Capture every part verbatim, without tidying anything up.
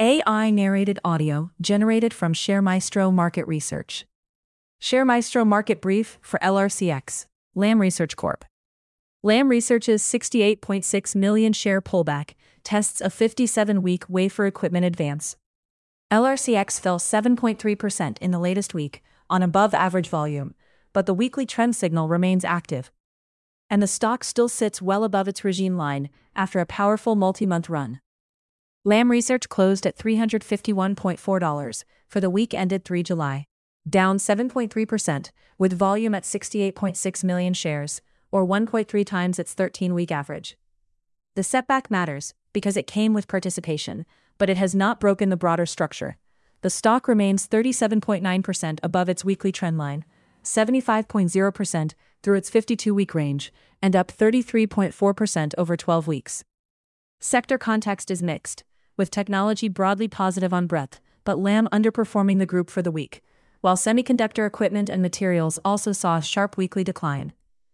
A I-narrated audio generated from ShareMaestro Market Research. ShareMaestro Market Brief for L R C X, Lam Research Corp. Lam Research's sixty-eight point six million share pullback tests a fifty-seven week wafer equipment advance. L R C X fell seven point three percent in the latest week on above-average volume, but the weekly trend signal remains active. And the stock still sits well above its regime line after a powerful multi-month run. Lam Research closed at three hundred fifty-one point four dollars for the week ended the third of July, down seven point three percent, with volume at sixty-eight point six million shares, or one point three times its thirteen week average. The setback matters because it came with participation, but it has not broken the broader structure. The stock remains thirty-seven point nine percent above its weekly trendline, seventy-five point zero percent through its fifty-two week range, and up thirty-three point four percent over twelve weeks. Sector context is mixed, with technology broadly positive on breadth, but Lam underperforming the group for the week, while semiconductor equipment and materials also saw a sharp weekly decline.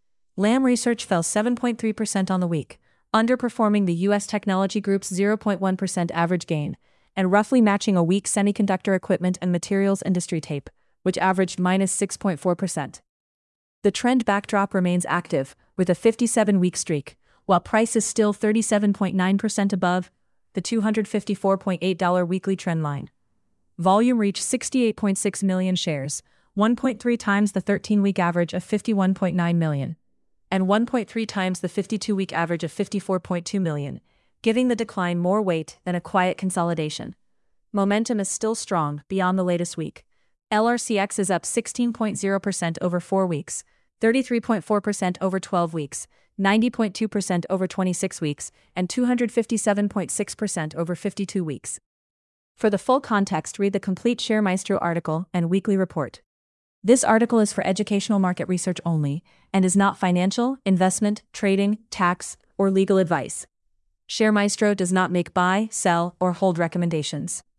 Lam Research fell seven point three percent on the week, underperforming the U S technology group's zero point one percent average gain, and roughly matching a weak semiconductor equipment and materials industry tape, which averaged minus six point four percent. The trend backdrop remains active, with a fifty-seven week streak, while price is still thirty-seven point nine percent above the two hundred fifty-four point eight dollars weekly trend line. Volume reached sixty-eight point six million shares, one point three times the thirteen week average of fifty-one point nine million, and one point three times the fifty-two week average of fifty-four point two million, giving the decline more weight than a quiet consolidation. Momentum is still strong beyond the latest week. L R C X is up sixteen point zero percent over four weeks, thirty-three point four percent over twelve weeks, ninety point two percent over twenty-six weeks, and two hundred fifty-seven point six percent over fifty-two weeks. For the full context, read the complete ShareMaestro article and weekly report. This article is for educational market research only and is not financial, investment, trading, tax, or legal advice. ShareMaestro does not make buy, sell, or hold recommendations.